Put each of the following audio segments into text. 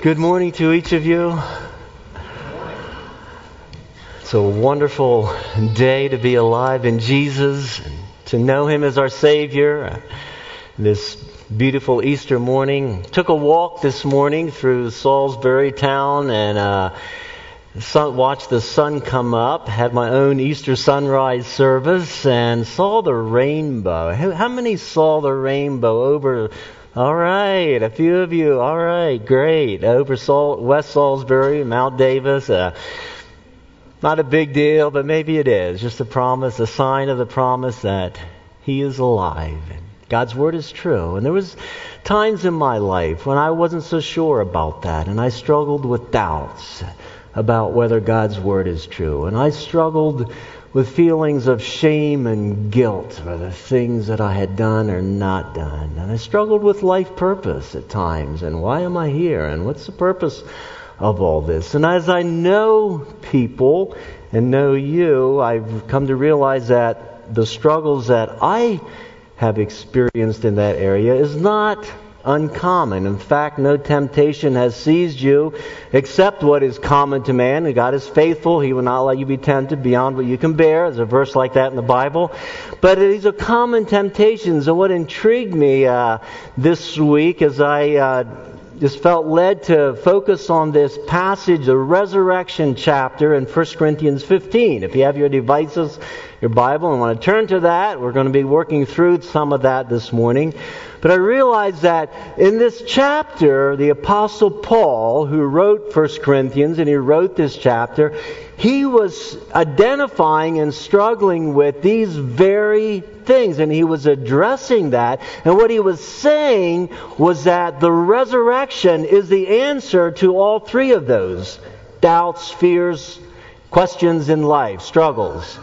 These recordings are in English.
Good morning to each of you. It's a wonderful day to be alive in Jesus, and to know Him as our Savior. This beautiful Easter morning. Took a walk this morning through Salisbury town and watched the sun come up. Had my own Easter sunrise service and saw the rainbow. How many saw the rainbow over? All right, a few of you. All right, great. Over West Salisbury, Mount Davis. Not a big deal, but maybe it is. Just a promise, a sign of the promise that He is alive. And God's Word is true. And there was times in my life when I wasn't so sure about that. And I struggled with doubts about whether God's Word is true. And I struggled with feelings of shame and guilt for the things that I had done or not done. And I struggled with life purpose at times. And why am I here? And what's the purpose of all this? And as I know people and know you, I've come to realize that the struggles that I have experienced in that area is not uncommon. In fact, no temptation has seized you except what is common to man. And God is faithful. He will not let you be tempted beyond what you can bear. There's a verse like that in the Bible. But these are common temptations. And what intrigued me this week as I just felt led to focus on this passage, the resurrection chapter in 1 Corinthians 15. If you have your devices, your Bible, and want to turn to that, we're going to be working through some of that this morning. But I realized that in this chapter, the Apostle Paul, who wrote 1 Corinthians, and he wrote this chapter, he was identifying and struggling with these very things, and he was addressing that. And what he was saying was that the resurrection is the answer to all three of those: doubts, fears, questions in life, struggles.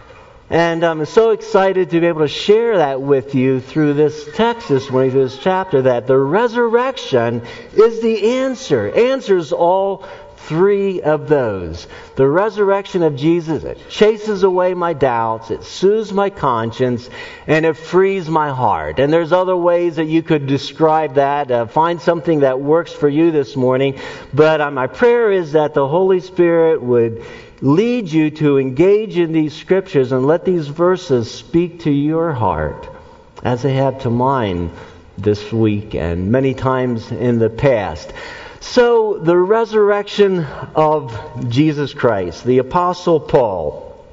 And I'm so excited to be able to share that with you through this text this morning, through this chapter, that the resurrection is the answer. Answers all three of those. The resurrection of Jesus, it chases away my doubts, it soothes my conscience, and it frees my heart. And there's other ways that you could describe that. Find something that works for you this morning. But my prayer is that the Holy Spirit would lead you to engage in these scriptures and let these verses speak to your heart as they have to mine this week and many times in the past. So, the resurrection of Jesus Christ, the Apostle Paul.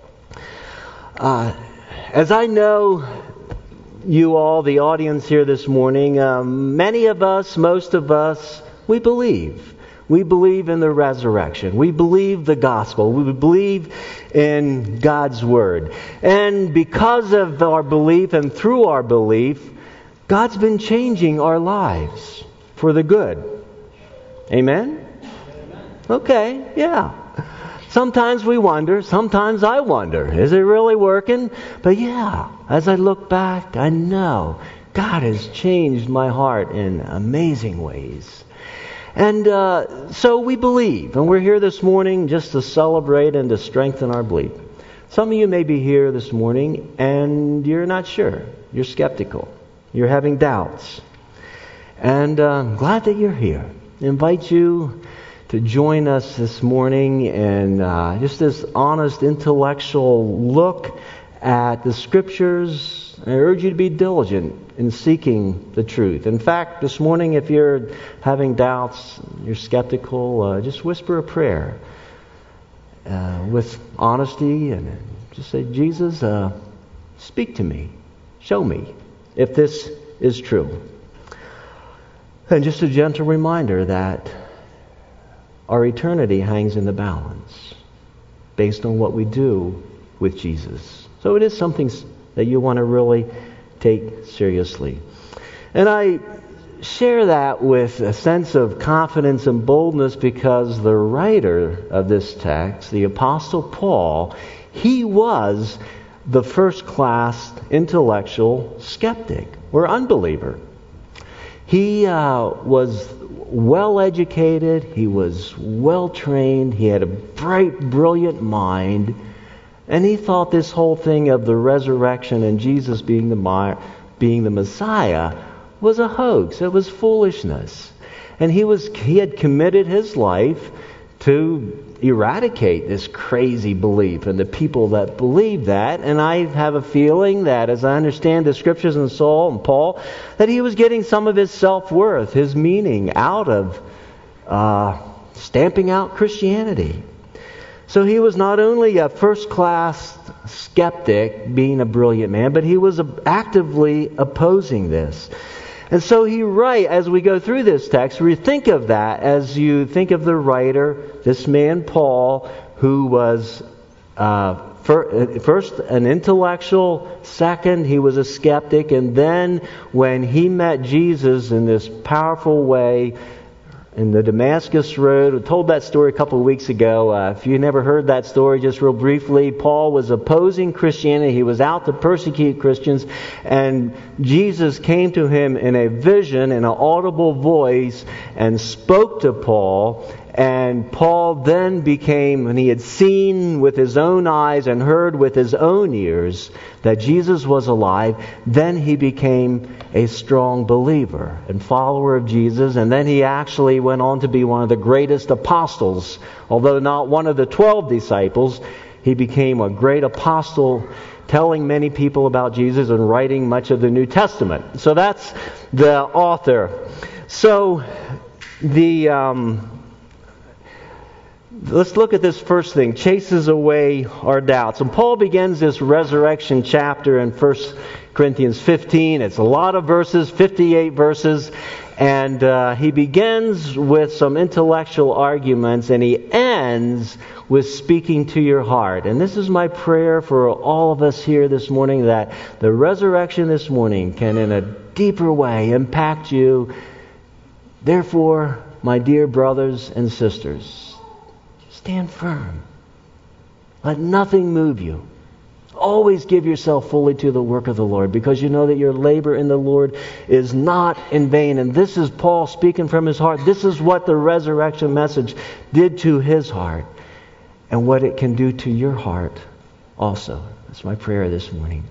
As I know you all, the audience here this morning, many of us, most of us, we believe. We believe in the resurrection. We believe the gospel. We believe in God's Word. And because of our belief and through our belief, God's been changing our lives for the good. Amen? Okay, yeah. Sometimes we wonder, sometimes I wonder, is it really working? But yeah, as I look back, I know God has changed my heart in amazing ways. And so we believe, and we're here this morning just to celebrate and to strengthen our belief. Some of you may be here this morning and you're not sure. You're skeptical. You're having doubts. And I'm glad that you're here. I invite you to join us this morning in just this honest intellectual look at the Scriptures. I urge you to be diligent in seeking the truth. In fact, this morning, if you're having doubts, you're skeptical, just whisper a prayer with honesty and just say, Jesus, speak to me. Show me if this is true. And just a gentle reminder that our eternity hangs in the balance based on what we do with Jesus. So it is something that you want to really take seriously. And I share that with a sense of confidence and boldness because the writer of this text, the Apostle Paul, he was the first-class intellectual skeptic or unbeliever. He was well-educated, he was well-trained, he had a bright, brilliant mind, and he thought this whole thing of the resurrection and Jesus being the Messiah was a hoax. It was foolishness. And he had committed his life to eradicate this crazy belief and the people that believe that. And I have a feeling that, as I understand the scriptures in Saul and Paul, that he was getting some of his self-worth, his meaning out of stamping out Christianity. So he was not only a first-class skeptic, being a brilliant man, but he was actively opposing this. And so as we go through this text, we think of that as you think of the writer, this man Paul, who was first an intellectual, second he was a skeptic, and then when he met Jesus in this powerful way in the Damascus Road. We told that story a couple of weeks ago. If you never heard that story, just real briefly, Paul was opposing Christianity. He was out to persecute Christians, and Jesus came to him in a vision, in an audible voice, and spoke to Paul. And Paul then became, when he had seen with his own eyes and heard with his own ears that Jesus was alive, then he became a strong believer and follower of Jesus. And then he actually went on to be one of the greatest apostles. Although not one of the 12 disciples, he became a great apostle, telling many people about Jesus and writing much of the New Testament. So that's the author. So let's look at this first thing. Chases away our doubts. And Paul begins this resurrection chapter in 1 Corinthians 15. It's a lot of verses, 58 verses. And he begins with some intellectual arguments, and he ends with speaking to your heart. And this is my prayer for all of us here this morning, that the resurrection this morning can in a deeper way impact you. Therefore, my dear brothers and sisters, stand firm. Let nothing move you. Always give yourself fully to the work of the Lord, because you know that your labor in the Lord is not in vain. And this is Paul speaking from his heart. This is what the resurrection message did to his heart, and what it can do to your heart also. That's my prayer this morning.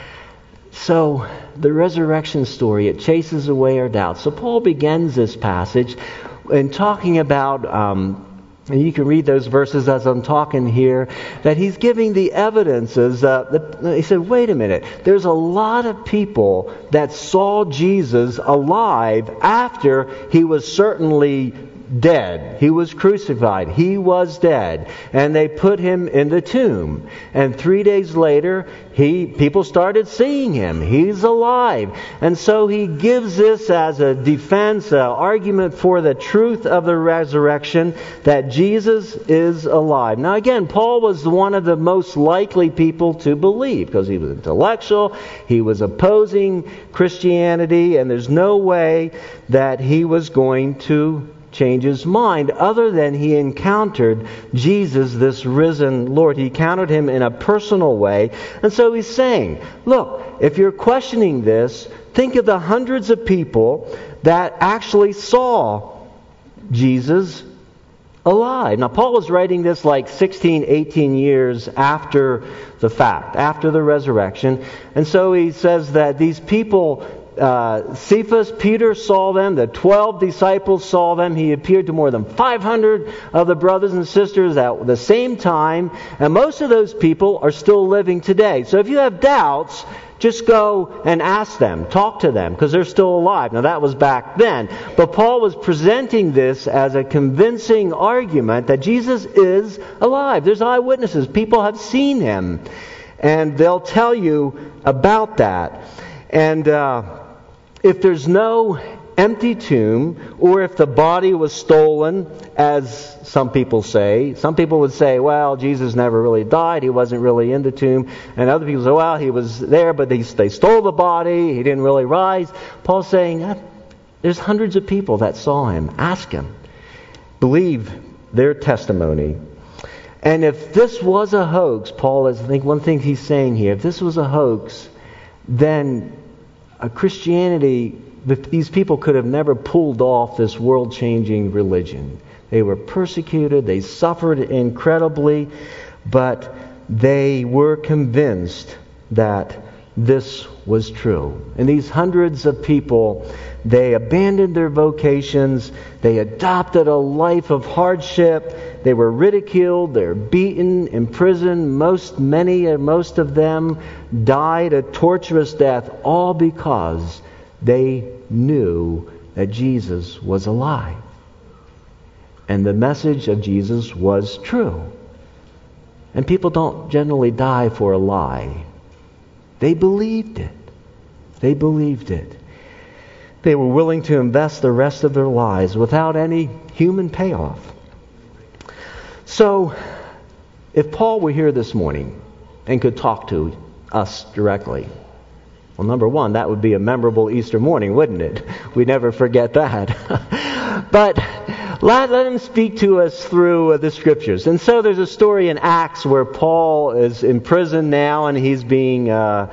So, the resurrection story, it chases away our doubts. So Paul begins this passage in talking about, and you can read those verses as I'm talking here, that he's giving the evidences. He said, wait a minute, there's a lot of people that saw Jesus alive after he was certainly dead. He was crucified. He was dead. And they put him in the tomb. And 3 days later, people started seeing him. He's alive. And so he gives this as a defense, an argument for the truth of the resurrection, that Jesus is alive. Now again, Paul was one of the most likely people to believe, because he was intellectual, he was opposing Christianity, and there's no way that he was going to change his mind, other than he encountered Jesus, this risen Lord. He encountered him in a personal way. And so he's saying, look, if you're questioning this, think of the hundreds of people that actually saw Jesus alive. Now, Paul was writing this like 16, 18 years after the fact, after the resurrection. And so he says that these people, Cephas, Peter saw them. The 12 disciples saw them. He appeared to more than 500 of the brothers and sisters at the same time. And most of those people are still living today. So if you have doubts, just go and ask them. Talk to them, because they're still alive. Now that was back then. But Paul was presenting this as a convincing argument that Jesus is alive. There's eyewitnesses. People have seen him. And they'll tell you about that. And if there's no empty tomb, or if the body was stolen, as some people say, some people would say, well, Jesus never really died, he wasn't really in the tomb. And other people say, well, he was there, but they stole the body, he didn't really rise. Paul's saying, there's hundreds of people that saw him. Ask him. Believe their testimony. And if this was a hoax, Paul is, I think one thing he's saying here, if this was a hoax, then Christianity, these people could have never pulled off this world-changing religion. They were persecuted, they suffered incredibly, but they were convinced that this was true. And these hundreds of people, they abandoned their vocations. They adopted a life of hardship. They were ridiculed. They were beaten, imprisoned. Most of them died a torturous death, all because they knew that Jesus was alive. And the message of Jesus was true. And people don't generally die for a lie. They believed it. They believed it. They were willing to invest the rest of their lives without any human payoff. So, if Paul were here this morning and could talk to us directly, well, number one, that would be a memorable Easter morning, wouldn't it? We never forget that. But let him speak to us through the Scriptures. And so there's a story in Acts where Paul is in prison now, and he's being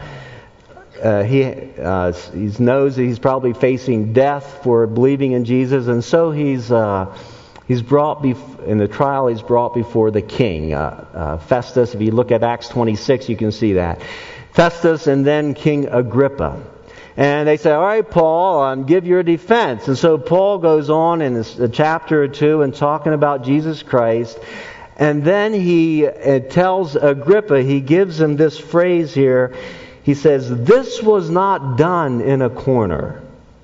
he knows that he's probably facing death for believing in Jesus, and so he's brought in the trial. He's brought before the king, Festus. If you look at Acts 26, you can see that Festus, and then King Agrippa. And they say, all right, Paul, give your defense. And so Paul goes on in a chapter or two and talking about Jesus Christ. And then he tells Agrippa, he gives him this phrase here. He says, this was not done in a corner.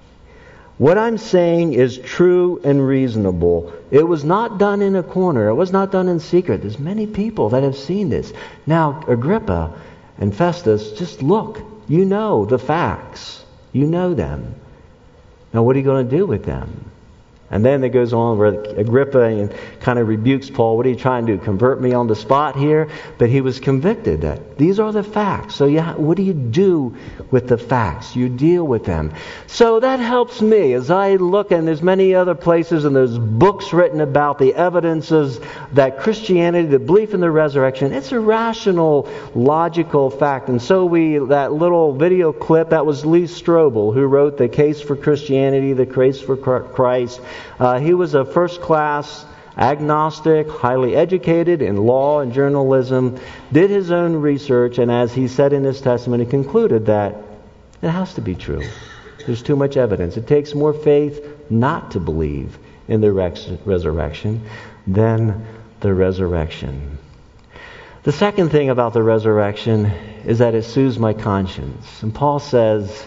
What I'm saying is true and reasonable. It was not done in a corner. It was not done in secret. There's many people that have seen this. Now, Agrippa and Festus, just look. You know the facts. You know them. Now what are you going to do with them? And then it goes on where Agrippa kind of rebukes Paul. What are you trying to do? Convert me on the spot here? But he was convicted that these are the facts. So what do you do with the facts? You deal with them. So that helps me as I look, and there's many other places, and there's books written about the evidences that Christianity, the belief in the resurrection, it's a rational, logical fact. And so that little video clip, that was Lee Strobel, who wrote The Case for Christianity, The Case for Christ. He was a first-class agnostic, highly educated in law and journalism, did his own research, and as he said in his testimony, concluded that it has to be true. There's too much evidence. It takes more faith not to believe in the resurrection than the resurrection. The second thing about the resurrection is that it soothes my conscience. And Paul says,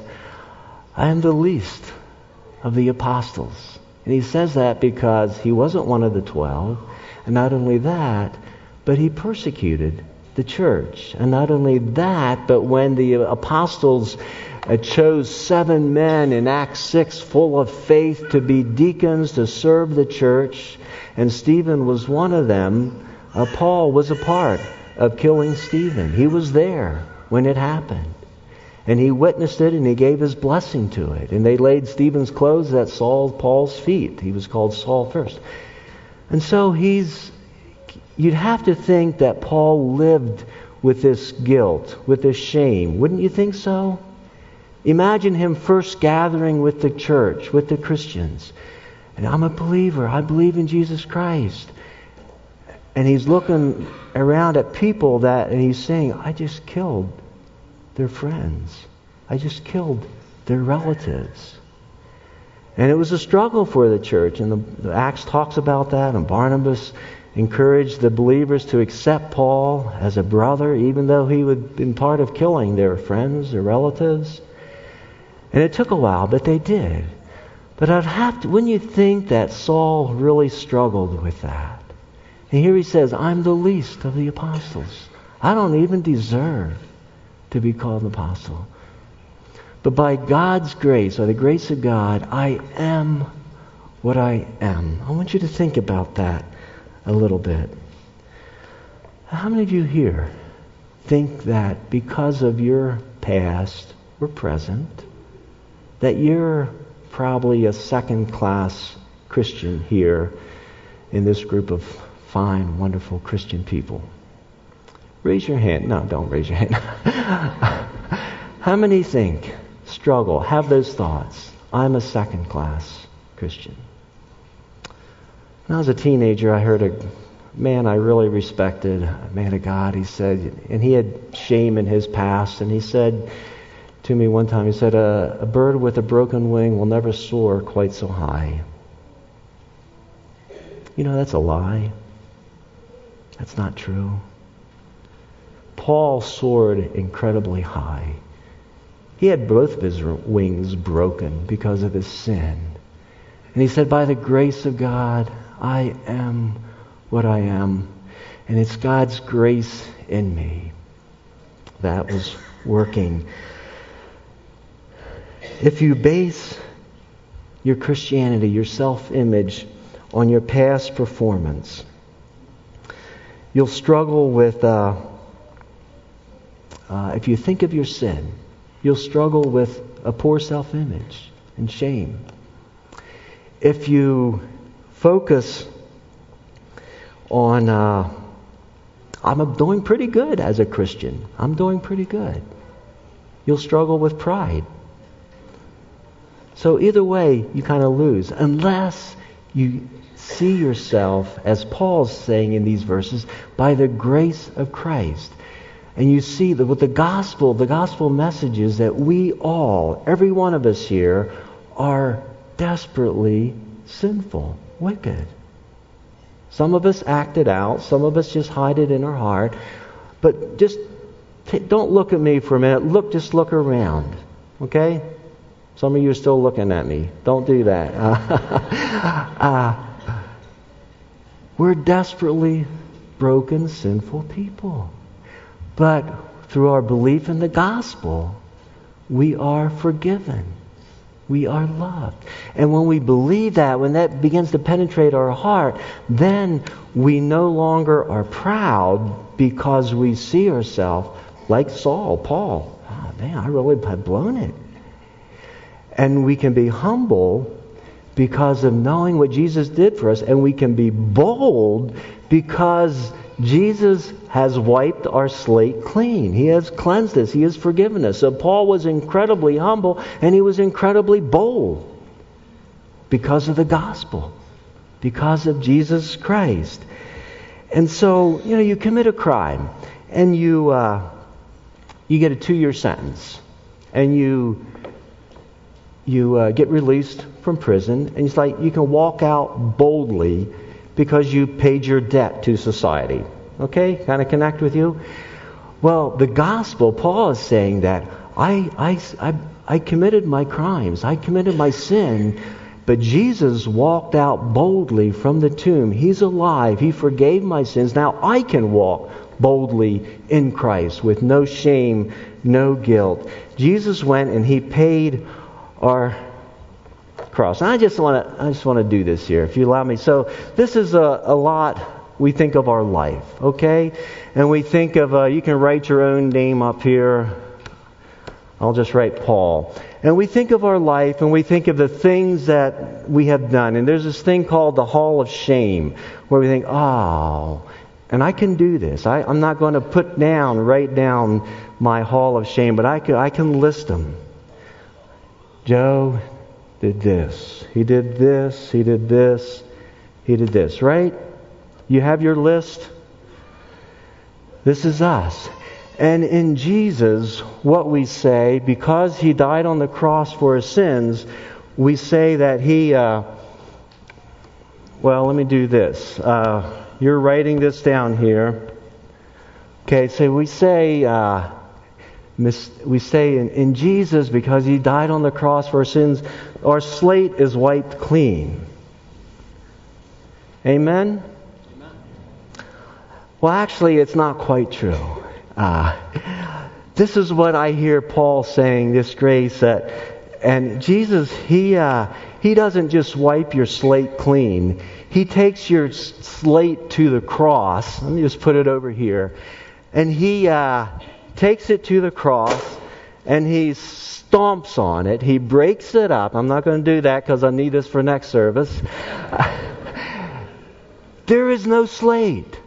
I am the least of the apostles. And he says that because he wasn't one of the 12. And not only that, but he persecuted the church. And not only that, but when the apostles chose 7 men in Acts 6 full of faith to be deacons to serve the church, and Stephen was one of them, Paul was a part of killing Stephen. He was there when it happened. And he witnessed it, and he gave his blessing to it. And they laid Stephen's clothes at Paul's feet. He was called Saul first. And so you'd have to think that Paul lived with this guilt, with this shame. Wouldn't you think so? Imagine him first gathering with the church, with the Christians. And I'm a believer. I believe in Jesus Christ. And he's looking around at people and he's saying, I just killed their friends. I just killed their relatives. And it was a struggle for the church. And the Acts talks about that. And Barnabas encouraged the believers to accept Paul as a brother, even though he had been part of killing their friends, their relatives. And it took a while, but they did. But wouldn't you think that Saul really struggled with that? And here he says, I'm the least of the apostles. I don't even deserve to be called an apostle. But by God's grace, by the grace of God, I am what I am. I want you to think about that a little bit. How many of you here think that because of your past or present, that you're probably a second-class Christian here in this group of fine, wonderful Christian people? Raise your hand. No, don't raise your hand. How many struggle, have those thoughts? I'm a second-class Christian. When I was a teenager, I heard a man I really respected, a man of God, he said, and he had shame in his past, and he said, to me one time. He said, a bird with a broken wing will never soar quite so high. You know, that's a lie. That's not true. Paul soared incredibly high. He had both of his wings broken because of his sin. And he said, by the grace of God, I am what I am. And it's God's grace in me that was working. If you base your Christianity, your self-image, on your past performance, you'll struggle with, if you think of your sin, you'll struggle with a poor self-image and shame. If you focus on, I'm doing pretty good as a Christian, I'm doing pretty good, you'll struggle with pride. So either way, you kind of lose, unless you see yourself, as Paul's saying in these verses, by the grace of Christ. And you see that with the gospel message is that we all, every one of us here, are desperately sinful, wicked. Some of us act it out, some of us just hide it in our heart. But just don't look at me for a minute. Just look around, okay? Some of you are still looking at me. Don't do that. We're desperately broken, sinful people. But through our belief in the gospel, we are forgiven. We are loved. And when we believe that, when that begins to penetrate our heart, then we no longer are proud because we see ourselves like Saul, Paul. Oh man, I really have blown it. And we can be humble because of knowing what Jesus did for us, and we can be bold because Jesus has wiped our slate clean. He has cleansed us. He has forgiven us. So Paul was incredibly humble and he was incredibly bold because of the gospel, because of Jesus Christ. And so, you commit a crime and you get a 2-year sentence, and you get released from prison, and it's like you can walk out boldly because you paid your debt to society. Okay? Kind of connect with you? Well, the gospel, Paul is saying that I committed my crimes. I committed my sin. But Jesus walked out boldly from the tomb. He's alive. He forgave my sins. Now I can walk boldly in Christ with no shame, no guilt. Jesus went and He paid our cross. And I just want to do this here, if you allow me. So this is a lot we think of our life, okay? And we think of, you can write your own name up here. I'll just write Paul. And we think of our life, and we think of the things that we have done. And there's this thing called the Hall of Shame, where we think, and I can do this. I'm not going to write down my Hall of Shame, but I can list them. Joe did this. He did this. He did this. He did this. Right? You have your list? This is us. And in Jesus, what we say, because He died on the cross for His sins, we say that He... let me do this. You're writing this down here. Okay, so we say... We say in Jesus, because He died on the cross for our sins, our slate is wiped clean. Amen? Amen. Well, actually, it's not quite true. This is what I hear Paul saying, this grace. And Jesus, He doesn't just wipe your slate clean. He takes your slate to the cross. Let me just put it over here. And He... takes it to the cross and He stomps on it. He breaks it up. I'm not going to do that because I need this for next service. There is no slate.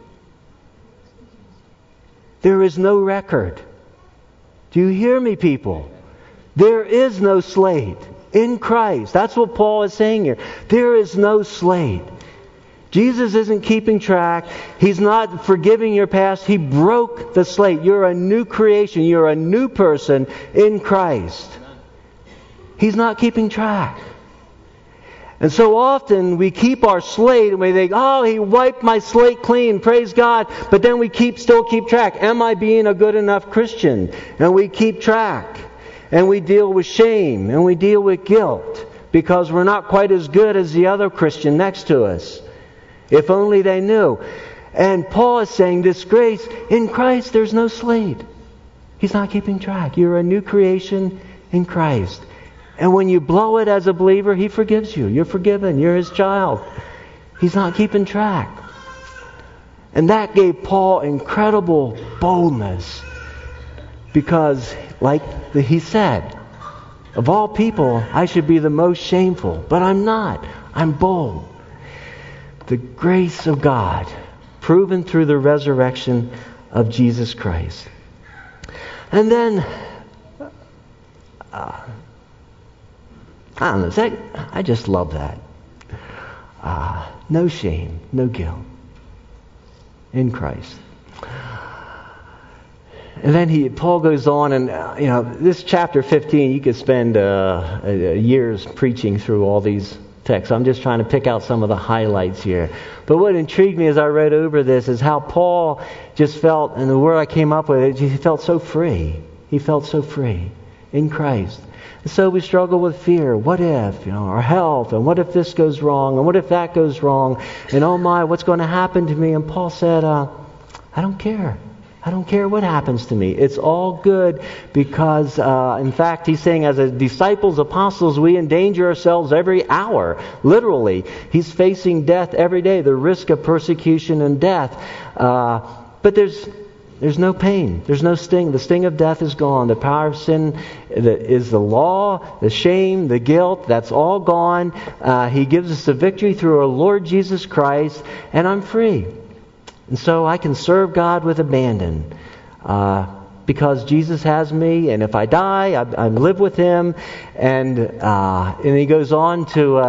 There is no record. Do you hear me, people? There is no slate in Christ. That's what Paul is saying here. There is no slate. Jesus isn't keeping track. He's not forgiving your past. He broke the slate. You're a new creation. You're a new person in Christ. He's not keeping track. And so often we keep our slate and we think, oh, He wiped my slate clean, praise God. But then we still keep track. Am I being a good enough Christian? And we keep track. And we deal with shame. And we deal with guilt. Because we're not quite as good as the other Christian next to us. If only they knew. And Paul is saying this grace, in Christ there's no slate. He's not keeping track. You're a new creation in Christ. And when you blow it as a believer, He forgives you. You're forgiven. You're His child. He's not keeping track. And that gave Paul incredible boldness. Because, like he said, of all people, I should be the most shameful. But I'm not. I'm bold. The grace of God, proven through the resurrection of Jesus Christ. And then, I don't know, I just love that. No shame, no guilt in Christ. And then Paul goes on, and this chapter 15, you could spend years preaching through all these texts. I'm just trying to pick out some of the highlights here. But what intrigued me as I read over this is how Paul just felt, and the word I came up with, he felt so free. He felt so free in Christ. And so we struggle with fear. What if, our health, and what if this goes wrong, and what if that goes wrong, and oh my, what's going to happen to me? And Paul said, I don't care. I don't care what happens to me. It's all good because, in fact, he's saying as disciples, apostles, we endanger ourselves every hour. Literally. He's facing death every day, the risk of persecution and death. But there's no pain. There's no sting. The sting of death is gone. The power of sin is the law, the shame, the guilt. That's all gone. He gives us the victory through our Lord Jesus Christ, and I'm free. And so I can serve God with abandon because Jesus has me, and if I die, I live with Him. And he goes on to,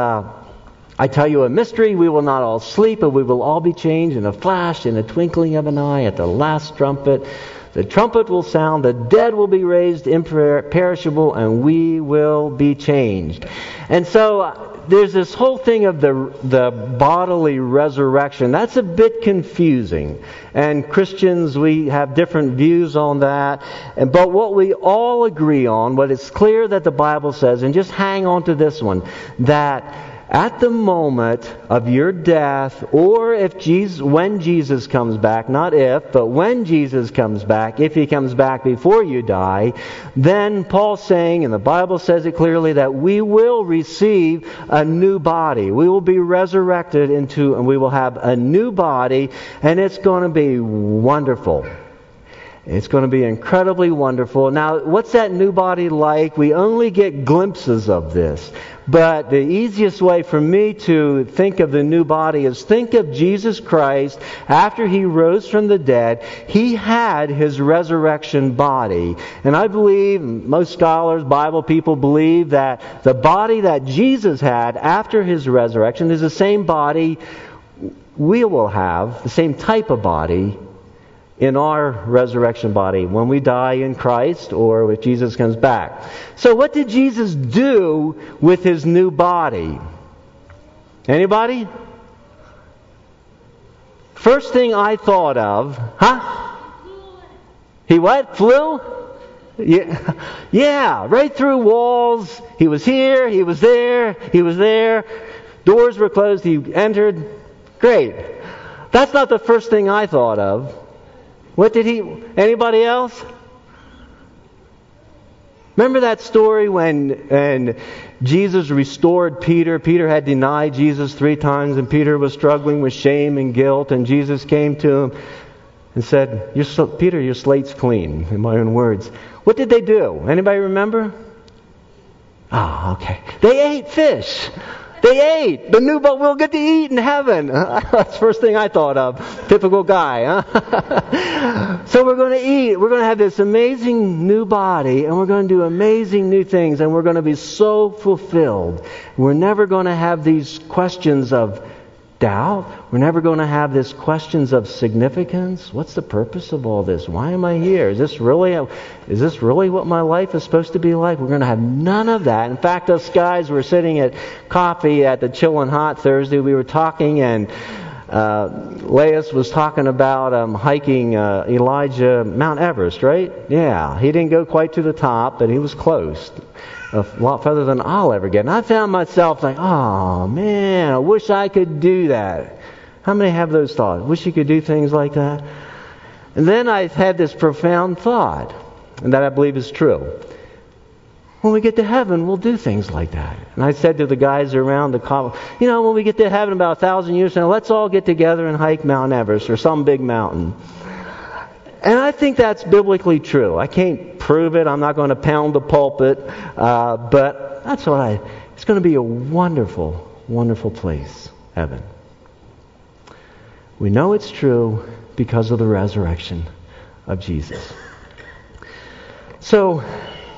I tell you a mystery, we will not all sleep, but we will all be changed in a flash, in a twinkling of an eye, at the last trumpet. The trumpet will sound, the dead will be raised imperishable, and we will be changed. And so there's this whole thing of the bodily resurrection. That's a bit confusing. And Christians, we have different views on that. But what we all agree on, what it's clear that the Bible says, and just hang on to this one, that at the moment of your death, or when Jesus comes back, not if, but when Jesus comes back, if He comes back before you die, then Paul's saying, and the Bible says it clearly, that we will receive a new body. We will be resurrected and we will have a new body, and it's going to be wonderful. It's going to be incredibly wonderful. Now, what's that new body like? We only get glimpses of this. But the easiest way for me to think of the new body is think of Jesus Christ after He rose from the dead. He had His resurrection body. And I believe, most scholars, Bible people believe that the body that Jesus had after His resurrection is the same body we will have, the same type of body in our resurrection body when we die in Christ or if Jesus comes back. So what did Jesus do with His new body? Anybody? First thing I thought of, He what? Flew? Yeah, right through walls. He was here, He was there, He was there. Doors were closed, He entered. Great. That's not the first thing I thought of. What did anybody else? Remember that story when Jesus restored Peter? Peter had denied Jesus 3 times, and Peter was struggling with shame and guilt, and Jesus came to him and said, Peter, your slate's clean, in my own words. What did they do? Anybody remember? Oh, okay. They ate fish. They ate. We'll get to eat in heaven. That's the first thing I thought of. Typical guy, huh? So we're going to eat. We're going to have this amazing new body, and we're going to do amazing new things, and we're going to be so fulfilled. We're never going to have these questions of, doubt. We're never going to have this questions of significance. What's the purpose of all this? Why am I here? Is this really what my life is supposed to be like? We're going to have none of that. In fact, us guys were sitting at coffee at the Chillin' Hot Thursday. We were talking, and Laius was talking about hiking Elijah Mount Everest, right? Yeah, he didn't go quite to the top, but he was close. A lot further than I'll ever get. And I found myself like, oh man, I wish I could do that. How many have those thoughts? Wish you could do things like that? And then I had this profound thought, and that I believe is true. When we get to heaven, we'll do things like that. And I said to the guys around the coffee, when we get to heaven about 1,000 years from now, let's all get together and hike Mount Everest or some big mountain. And I think that's biblically true. I can't prove it. I'm not going to pound the pulpit. But that's what it's going to be a wonderful, wonderful place, heaven. We know it's true because of the resurrection of Jesus. So,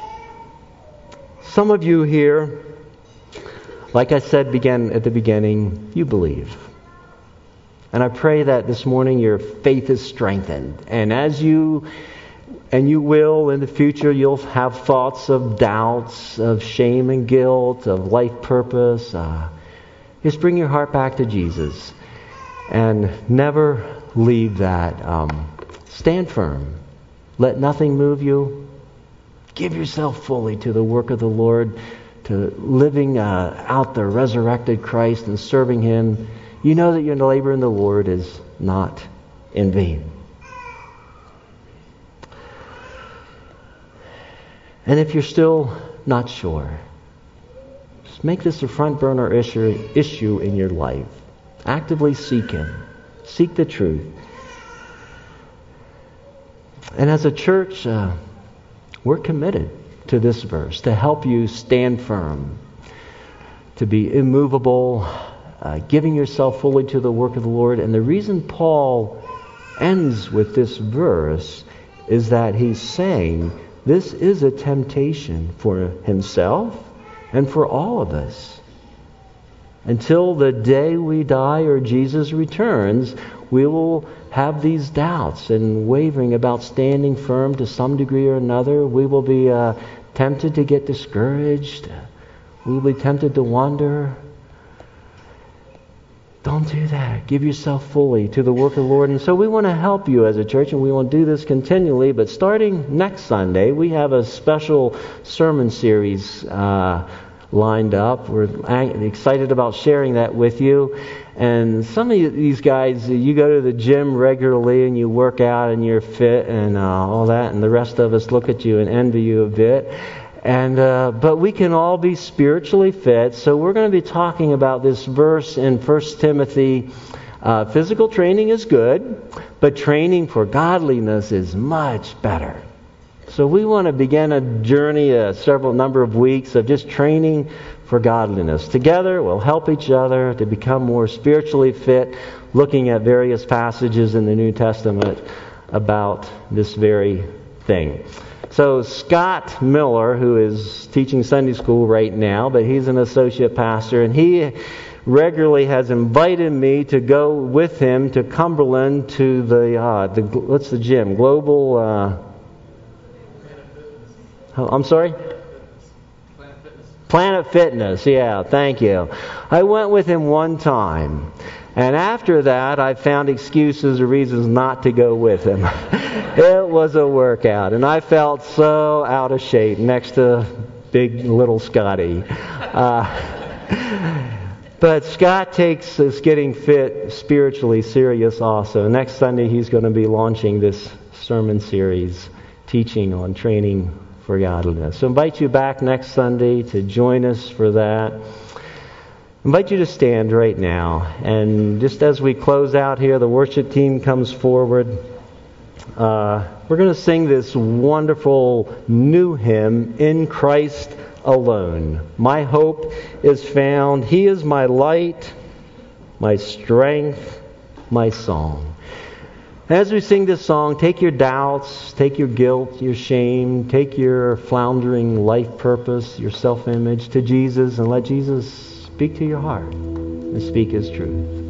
some of you here, like I said at the beginning, you believe. And I pray that this morning your faith is strengthened. And you will in the future, you'll have thoughts of doubts, of shame and guilt, of life purpose. Just bring your heart back to Jesus. And never leave that. Stand firm. Let nothing move you. Give yourself fully to the work of the Lord, to living out the resurrected Christ and serving Him. You know that your labor in the Lord is not in vain. And if you're still not sure, just make this a front burner issue in your life. Actively seek Him. Seek the truth. And as a church, we're committed to this verse to help you stand firm, to be immovable, giving yourself fully to the work of the Lord. And the reason Paul ends with this verse is that he's saying this is a temptation for himself and for all of us. Until the day we die or Jesus returns, we will have these doubts and wavering about standing firm to some degree or another. We will be tempted to get discouraged. We will be tempted to wander. Don't do that. Give yourself fully to the work of the Lord. And so we want to help you as a church, and we want to do this continually. But starting next Sunday, we have a special sermon series lined up. We're excited about sharing that with you. And some of these guys, you go to the gym regularly and you work out and you're fit and all that, and the rest of us look at you and envy you a bit. And but we can all be spiritually fit. So we're going to be talking about this verse in 1 Timothy. Physical training is good, but training for godliness is much better. So we want to begin a journey, number of weeks of just training for godliness. Together we'll help each other to become more spiritually fit, looking at various passages in the New Testament about this very thing. So Scott Miller, who is teaching Sunday school right now, but he's an associate pastor, and he regularly has invited me to go with him to Cumberland to what's the gym? Global. I'm sorry? Planet Fitness. Yeah, thank you. I went with him one time. And after that, I found excuses or reasons not to go with him. It was a workout, and I felt so out of shape next to big little Scotty. But Scott takes this getting fit spiritually serious also. Next Sunday, he's going to be launching this sermon series, teaching on training for godliness. So I invite you back next Sunday to join us for that. I invite you to stand right now. And just as we close out here, the worship team comes forward. We're going to sing this wonderful new hymn, In Christ Alone. My hope is found. He is my light, my strength, my song. As we sing this song, take your doubts, take your guilt, your shame, take your floundering life purpose, your self-image to Jesus, and let Jesus speak to your heart and speak His truth.